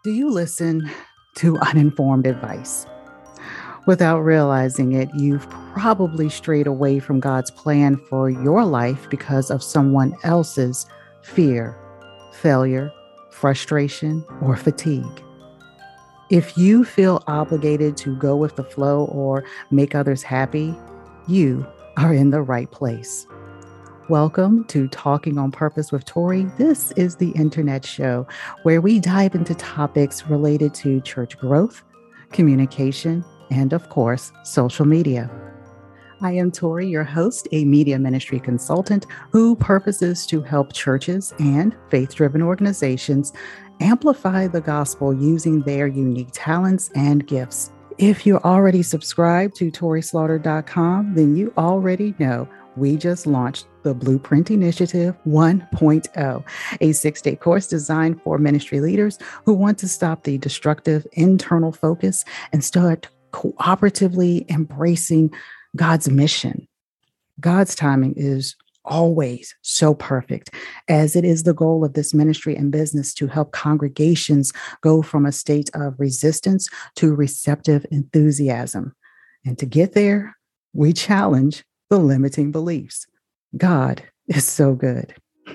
Do you listen to uninformed advice? Without realizing it, you've probably strayed away from God's plan for your life because of someone else's fear, failure, frustration, or fatigue. If you feel obligated to go with the flow or make others happy, you are in the right place. Welcome to Talking on Purpose with Tori. This is the internet show where we dive into topics related to church growth, communication, and of course, social media. I am Tori, your host, a media ministry consultant who purposes to help churches and faith-driven organizations amplify the gospel using their unique talents and gifts. If you're already subscribed to ToriSlaughter.com, then you already know we just launched the Blueprint Initiative 1.0, a 6-day course designed for ministry leaders who want to stop the destructive internal focus and start cooperatively embracing God's mission. God's timing is always so perfect, as it is the goal of this ministry and business to help congregations go from a state of resistance to receptive enthusiasm. And to get there, we challenge the limiting beliefs. God is so good.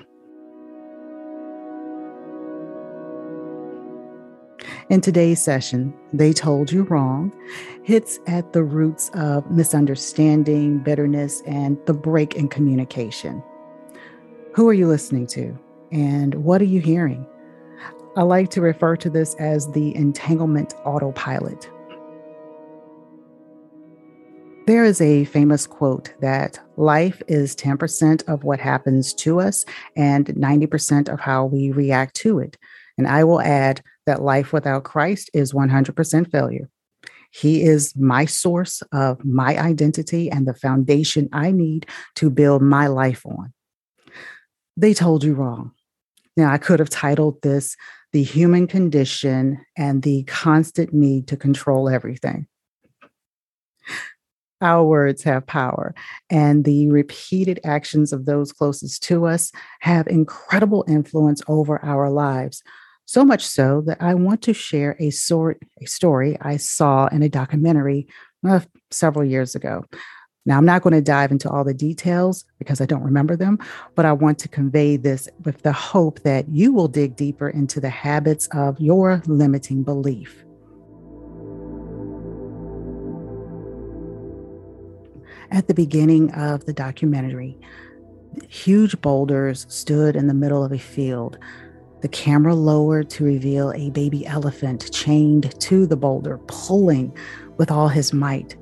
In today's session, They Told You Wrong hits at the roots of misunderstanding, bitterness, and the break in communication. Who are you listening to? And what are you hearing? I like to refer to this as the entanglement autopilot. There is a famous quote that life is 10% of what happens to us and 90% of how we react to it. And I will add that life without Christ is 100% failure. He is my source of my identity and the foundation I need to build my life on. They told you wrong. Now, I could have titled this The Human Condition and the Constant Need to Control Everything. Our words have power, and the repeated actions of those closest to us have incredible influence over our lives. So much so that I want to share a story I saw in a documentary several years ago. Now, I'm not going to dive into all the details because I don't remember them, but I want to convey this with the hope that you will dig deeper into the habits of your limiting belief. At the beginning of the documentary, huge boulders stood in the middle of a field. The camera lowered to reveal a baby elephant chained to the boulder, pulling with all his might.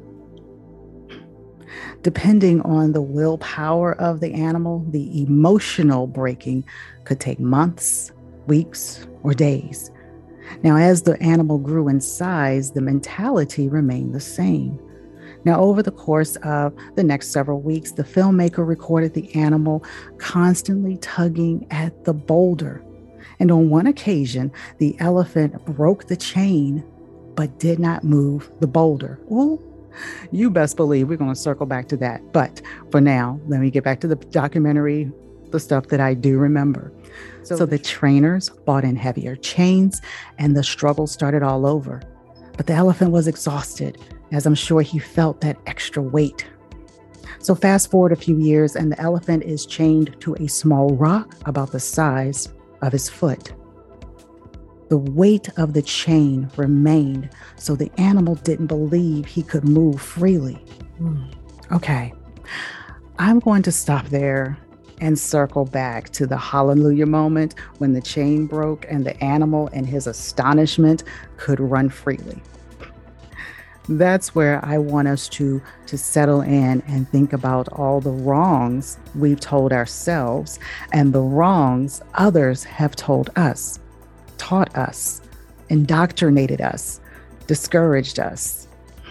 Depending on the willpower of the animal, the emotional breaking could take months, weeks, or days. Now, as the animal grew in size, the mentality remained the same. Now, over the course of the next several weeks, the filmmaker recorded the animal constantly tugging at the boulder. And on one occasion, the elephant broke the chain, but did not move the boulder. Well, you best believe we're going to circle back to that. But for now, let me get back to the documentary, the stuff that I do remember. So the trainers bought in heavier chains, and the struggle started all over. But the elephant was exhausted, as I'm sure he felt that extra weight. So fast forward a few years, and the elephant is chained to a small rock about the size of his foot. The weight of the chain remained, so the animal didn't believe he could move freely. Okay, I'm going to stop there and circle back to the hallelujah moment when the chain broke and the animal, in his astonishment, could run freely. That's where I want us to settle in and think about all the wrongs we've told ourselves and the wrongs others have told us, taught us, indoctrinated us, discouraged us.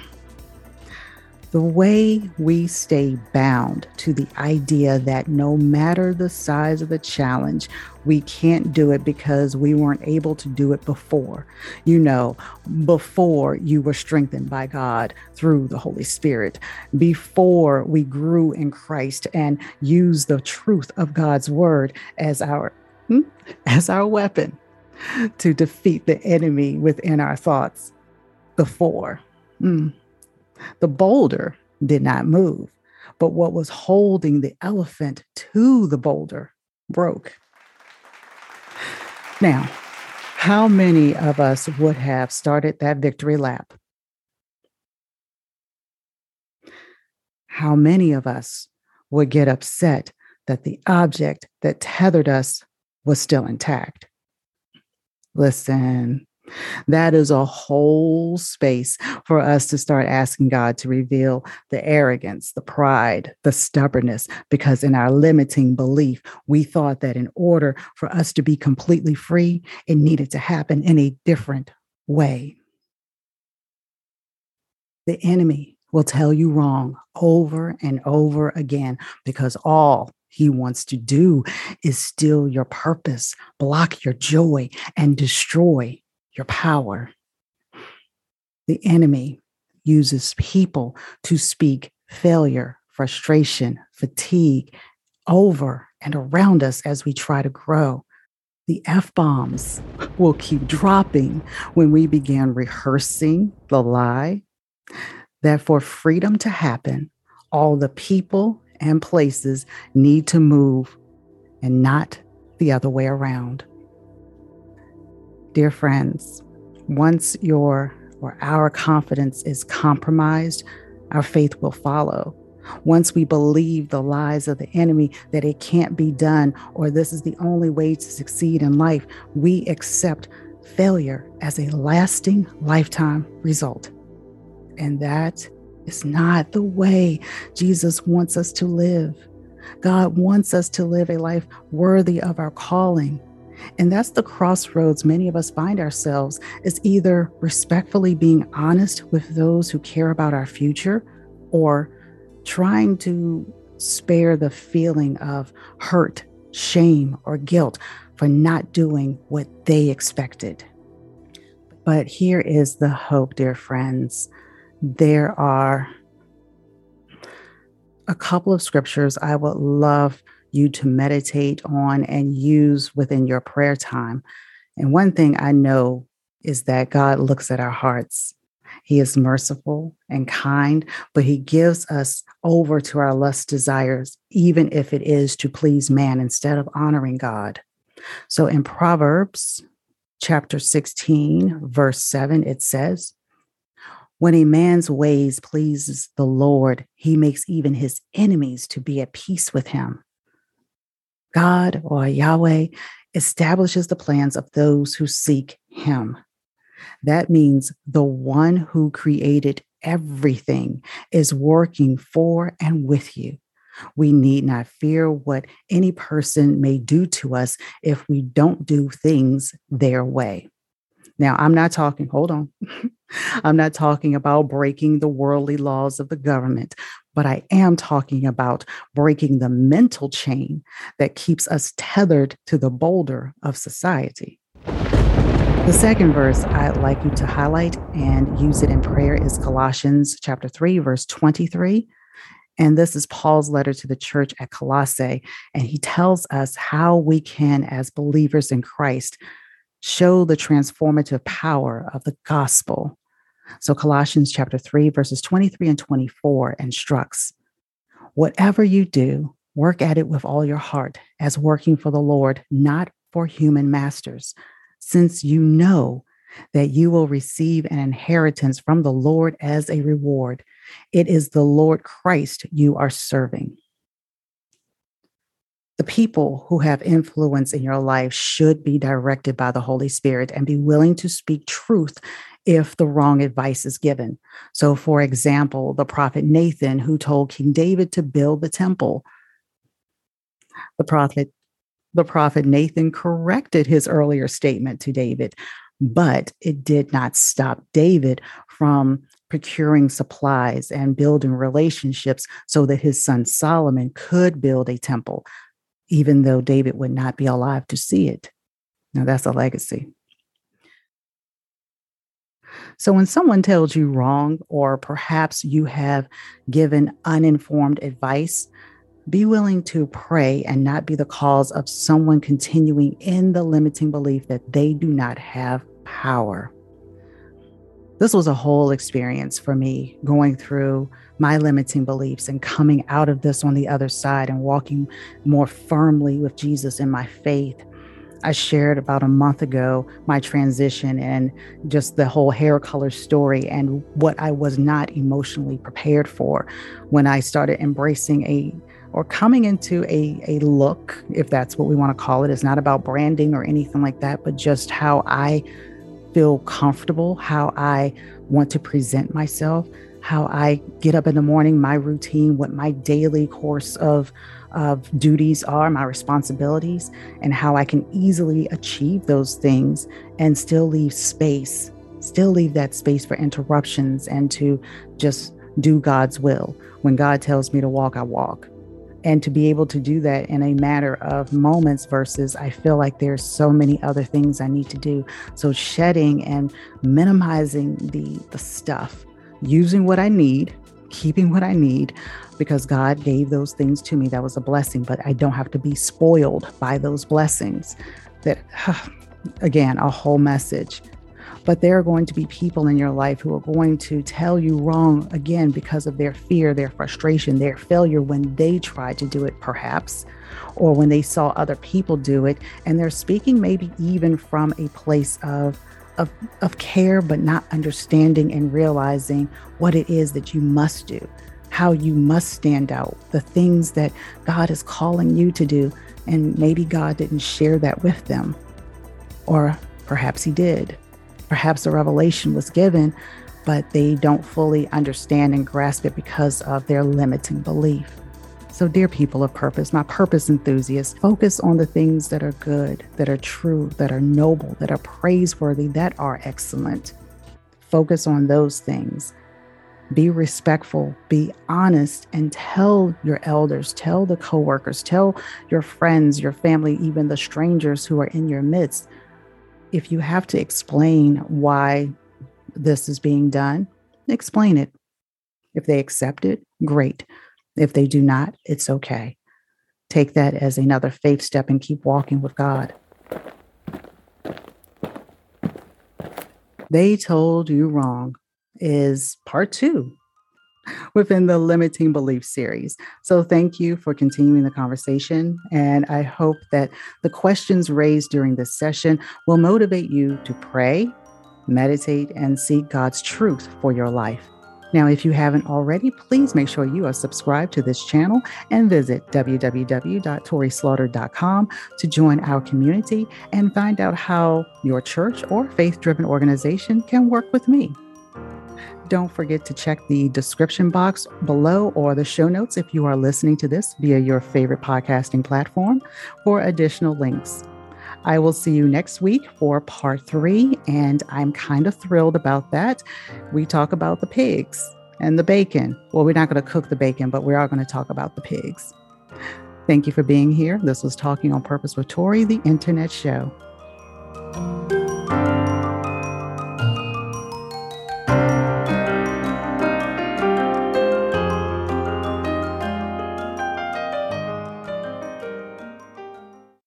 The way we stay bound to the idea that no matter the size of the challenge, we can't do it because we weren't able to do it before. You know, before you were strengthened by God through the Holy Spirit, before we grew in Christ and used the truth of God's word as our weapon. to defeat the enemy within our thoughts. The four, the boulder did not move, but what was holding the elephant to the boulder broke. Now, how many of us would have started that victory lap? How many of us would get upset that the object that tethered us was still intact? Listen, that is a whole space for us to start asking God to reveal the arrogance, the pride, the stubbornness, because in our limiting belief, we thought that in order for us to be completely free, it needed to happen in a different way. The enemy will tell you wrong over and over again because all he wants to do is steal your purpose, block your joy, and destroy your power. The enemy uses people to speak failure, frustration, fatigue over and around us as we try to grow. The F-bombs will keep dropping when we begin rehearsing the lie that for freedom to happen, all the people and places need to move and not the other way around. Dear friends, once your or our confidence is compromised, our faith will follow. Once we believe the lies of the enemy that it can't be done or this is the only way to succeed in life, we accept failure as a lasting lifetime result. And that is not the way Jesus wants us to live. God wants us to live a life worthy of our calling. And that's the crossroads many of us find ourselves, is either respectfully being honest with those who care about our future or trying to spare the feeling of hurt, shame, or guilt for not doing what they expected. But here is the hope, dear friends. There are a couple of scriptures I would love you to meditate on and use within your prayer time. And one thing I know is that God looks at our hearts. He is merciful and kind, but he gives us over to our lust desires, even if it is to please man instead of honoring God. So in Proverbs chapter 16, verse 7, it says, "When a man's ways pleases the Lord, he makes even his enemies to be at peace with him." God, or Yahweh, establishes the plans of those who seek him. That means the one who created everything is working for and with you. We need not fear what any person may do to us if we don't do things their way. Now, I'm not talking, hold on. I'm not talking about breaking the worldly laws of the government, but I am talking about breaking the mental chain that keeps us tethered to the boulder of society. The second verse I'd like you to highlight and use it in prayer is Colossians chapter 3, verse 23. And this is Paul's letter to the church at Colossae. And he tells us how we can, as believers in Christ, show the transformative power of the gospel. So Colossians chapter 3, verses 23 and 24 instructs, "Whatever you do, work at it with all your heart, as working for the Lord, not for human masters, since you know that you will receive an inheritance from the Lord as a reward. It is the Lord Christ you are serving." The people who have influence in your life should be directed by the Holy Spirit and be willing to speak truth if the wrong advice is given. So, for example, the prophet Nathan, who told King David to build the temple, the prophet Nathan corrected his earlier statement to David, but it did not stop David from procuring supplies and building relationships so that his son Solomon could build a temple, even though David would not be alive to see it. Now, that's a legacy. So when someone tells you wrong, or perhaps you have given uninformed advice, Be willing to pray and not be the cause of someone continuing in the limiting belief that they do not have power. This was a whole experience for me, going through my limiting beliefs and coming out of this on the other side and walking more firmly with Jesus in my faith. I shared about a month ago my transition and just the whole hair color story and what I was not emotionally prepared for when I started embracing or coming into a look, if that's what we want to call it. It's not about branding or anything like that, but just how I feel comfortable, how I want to present myself, how I get up in the morning, my routine, what my daily course of duties are, my responsibilities, and how I can easily achieve those things and still leave that space for interruptions and to just do God's will. When God tells me to walk, I walk. And to be able to do that in a matter of moments versus I feel like there's so many other things I need to do. So shedding and minimizing the stuff, using what I need, keeping what I need, because God gave those things to me. That was a blessing, but I don't have to be spoiled by those blessings. That, again, a whole message. But there are going to be people in your life who are going to tell you wrong again because of their fear, their frustration, their failure when they tried to do it, perhaps, or when they saw other people do it. And they're speaking maybe even from a place of care, but not understanding and realizing what it is that you must do, how you must stand out, the things that God is calling you to do. And maybe God didn't share that with them, or perhaps he did. Perhaps a revelation was given, but they don't fully understand and grasp it because of their limiting belief. So, dear people of purpose, my purpose enthusiasts, focus on the things that are good, that are true, that are noble, that are praiseworthy, that are excellent. Focus on those things. Be respectful, be honest, and tell your elders, tell the coworkers, tell your friends, your family, even the strangers who are in your midst. If you have to explain why this is being done, explain it. If they accept it, great. If they do not, it's okay. Take that as another faith step and keep walking with God. They Told You Wrong is part 2 within the Limiting Belief series. So thank you for continuing the conversation. And I hope that the questions raised during this session will motivate you to pray, meditate, and seek God's truth for your life. Now, if you haven't already, please make sure you are subscribed to this channel and visit www.torislaughter.com to join our community and find out how your church or faith-driven organization can work with me. Don't forget to check the description box below or the show notes if you are listening to this via your favorite podcasting platform for additional links. I will see you next week for part 3, and I'm kind of thrilled about that. We talk about the pigs and the bacon. Well, we're not going to cook the bacon, but we are going to talk about the pigs. Thank you for being here. This was Talking on Purpose with Tori, the internet show.